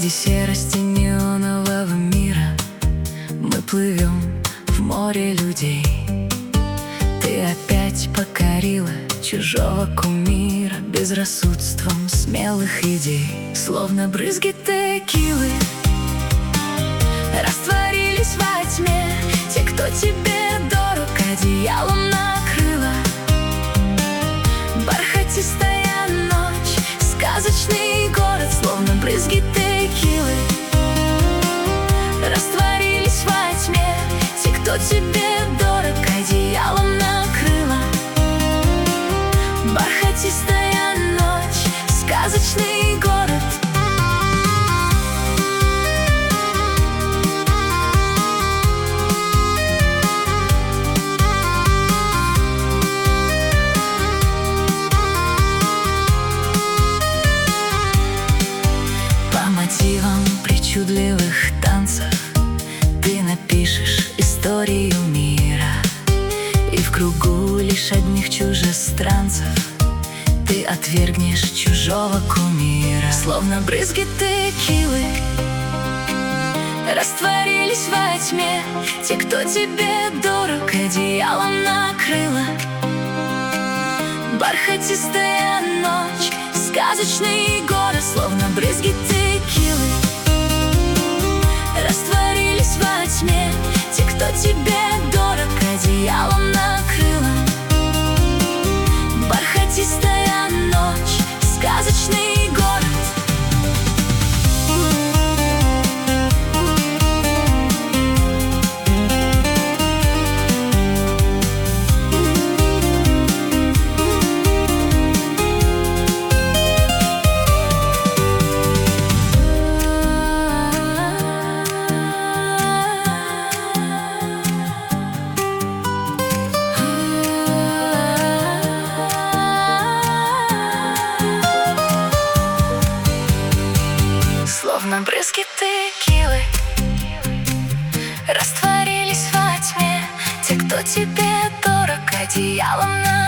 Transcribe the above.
Среди серости неонового мира мы плывем в море людей. Ты опять покорила чужого кумира безрассудством смелых идей. Словно брызги текилы растворились во тьме те, кто тебе дорог, одеялом накрыла. Бархатистая ночь, сказочный город, словно брызги текилы растворились во тьме те, кто тебе дорог, одеялом накрыла. Бархатистая ночь, сказочный город. По мотивам причудливых танцев ты напишешь историю мира, и в кругу лишь одних чужестранцев ты отвергнешь чужого кумира. Словно брызги текилы растворились во тьме те, кто тебе дорог, одеялом накрыла. Бархатистая ночь, сказочный город, словно брызги текилы растворились во тьме те, кто тебе дорог, одеялом накрыла. Бархатистая ночь, сказочный город. Словно брызги текилы растворились во тьме те, кто тебе дорог, одеялом накрыла.